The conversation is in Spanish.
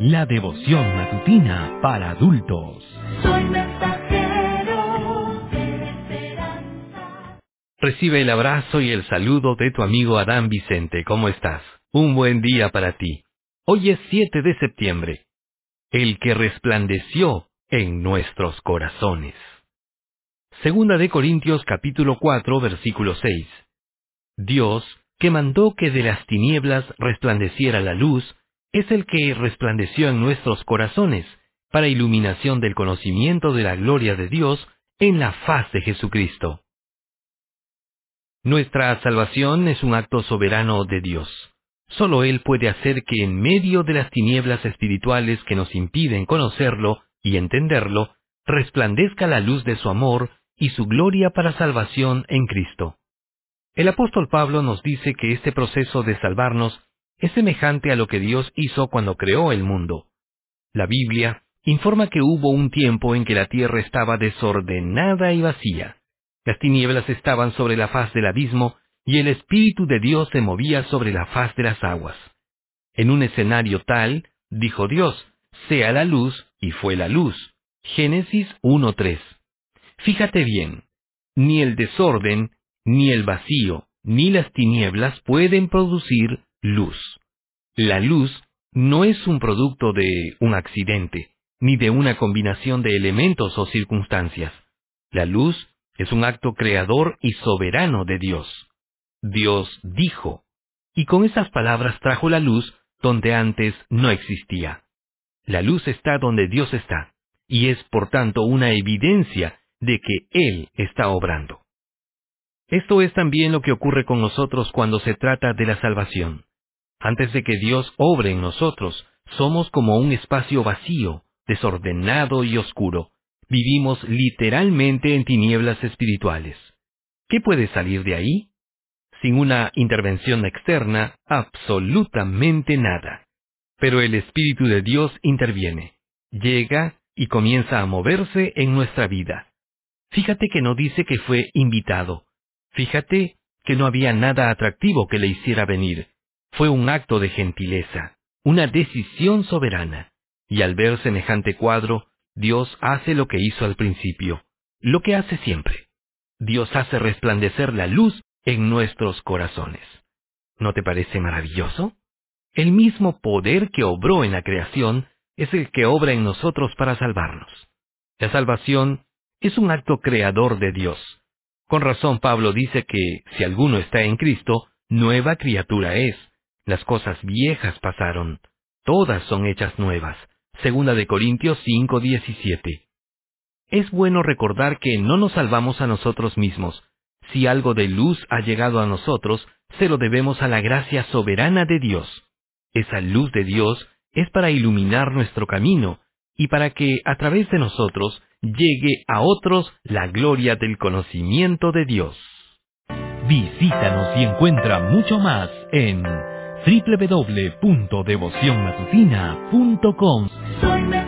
La devoción matutina para adultos. Soy mensajero de esperanza. Recibe el abrazo y el saludo de tu amigo Adán Vicente. ¿Cómo estás? Un buen día para ti. Hoy es 7 de septiembre. El que resplandeció en nuestros corazones. Segunda de Corintios capítulo 4, versículo 6. Dios, que mandó que de las tinieblas resplandeciera la luz, es el que resplandeció en nuestros corazones, para iluminación del conocimiento de la gloria de Dios en la faz de Jesucristo. Nuestra salvación es un acto soberano de Dios. Solo Él puede hacer que en medio de las tinieblas espirituales que nos impiden conocerlo y entenderlo, resplandezca la luz de su amor y su gloria para salvación en Cristo. El apóstol Pablo nos dice que este proceso de salvarnos es semejante a lo que Dios hizo cuando creó el mundo. La Biblia informa que hubo un tiempo en que la tierra estaba desordenada y vacía. Las tinieblas estaban sobre la faz del abismo y el Espíritu de Dios se movía sobre la faz de las aguas. En un escenario tal, dijo Dios, sea la luz, y fue la luz. Génesis 1:3. Fíjate bien, ni el desorden, ni el vacío, ni las tinieblas pueden producir luz. La luz no es un producto de un accidente, ni de una combinación de elementos o circunstancias. La luz es un acto creador y soberano de Dios. Dios dijo, y con esas palabras trajo la luz donde antes no existía. La luz está donde Dios está, y es por tanto una evidencia de que Él está obrando. Esto es también lo que ocurre con nosotros cuando se trata de la salvación. Antes de que Dios obre en nosotros, somos como un espacio vacío, desordenado y oscuro. Vivimos literalmente en tinieblas espirituales. ¿Qué puede salir de ahí? Sin una intervención externa, absolutamente nada. Pero el Espíritu de Dios interviene, llega y comienza a moverse en nuestra vida. Fíjate que no dice que fue invitado. Fíjate que no había nada atractivo que le hiciera venir. Fue un acto de gentileza, una decisión soberana. Y al ver semejante cuadro, Dios hace lo que hizo al principio, lo que hace siempre. Dios hace resplandecer la luz en nuestros corazones. ¿No te parece maravilloso? El mismo poder que obró en la creación es el que obra en nosotros para salvarnos. La salvación es un acto creador de Dios. Con razón Pablo dice que, si alguno está en Cristo, nueva criatura es. Las cosas viejas pasaron, todas son hechas nuevas. Segunda de Corintios 5:17. Es bueno recordar que no nos salvamos a nosotros mismos. Si algo de luz ha llegado a nosotros, se lo debemos a la gracia soberana de Dios. Esa luz de Dios es para iluminar nuestro camino y para que, a través de nosotros, llegue a otros la gloria del conocimiento de Dios. Visítanos y encuentra mucho más en www.devocionmatutina.com. Soy